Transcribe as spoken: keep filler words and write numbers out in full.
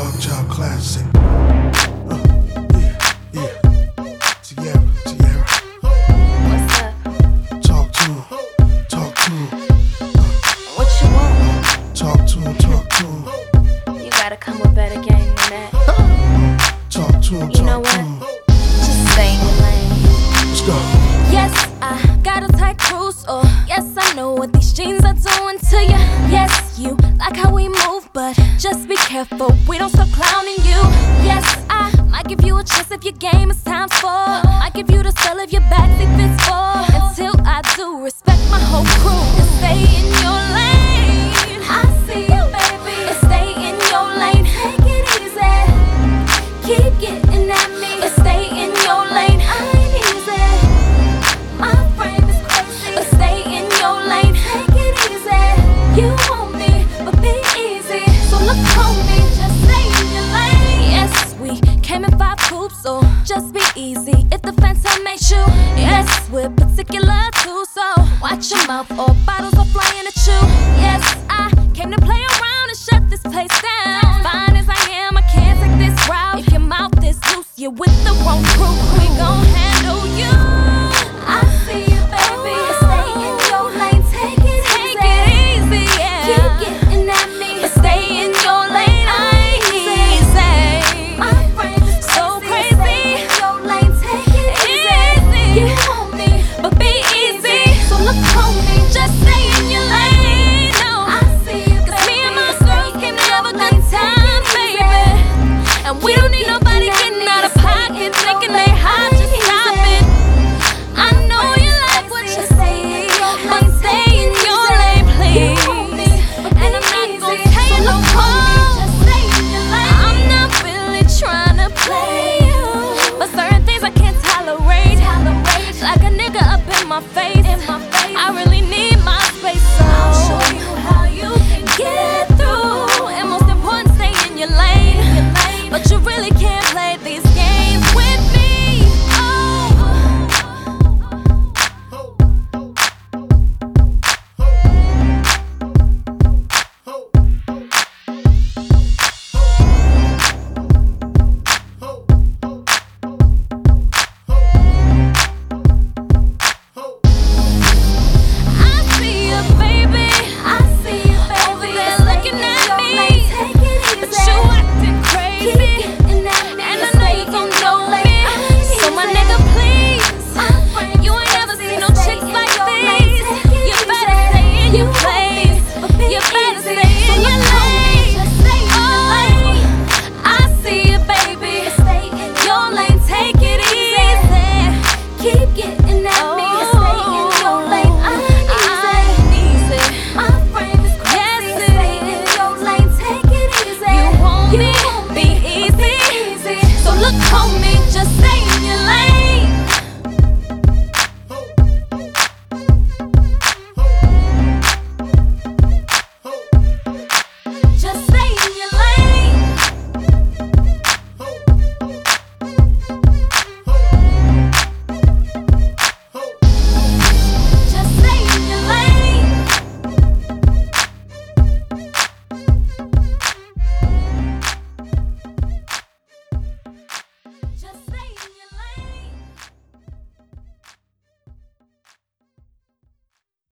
Dark Child Classic. Uh, yeah, yeah. Tierra, Tierra. What's up? Talk to him, talk to him. What you want? Talk to him, talk to him. You gotta come with better game than that. Talk to him, You know talk to what? him. Just stay in your lane. Let's go. Yes, I got a tight cruise. Or yes, I know what these jeans are doing to you. Yes, you like how we move, but just be careful, we don't stop clowning you. Yes, I might give you a chance if your game is times four. Might give you the sell of your backseat fits for. Until I do, respect my whole crew and stay in your lane. I see you, baby, and stay in your lane. Take it easy, keep getting at me, and stay in your lane. I ain't easy, my frame is crazy, but stay in your lane. Take it easy, you want me, but be easy. So look on me, just stay in your lane. Yes, we came in five coops, so just be easy. If the fence makes you, yes, we're particular too. So watch your mouth, or bottles are flying at you. Yes, I came to play around and shut this place down. Fine as I am, I can't take this route. If your mouth is loose, you're with the wrong crew. We gon' have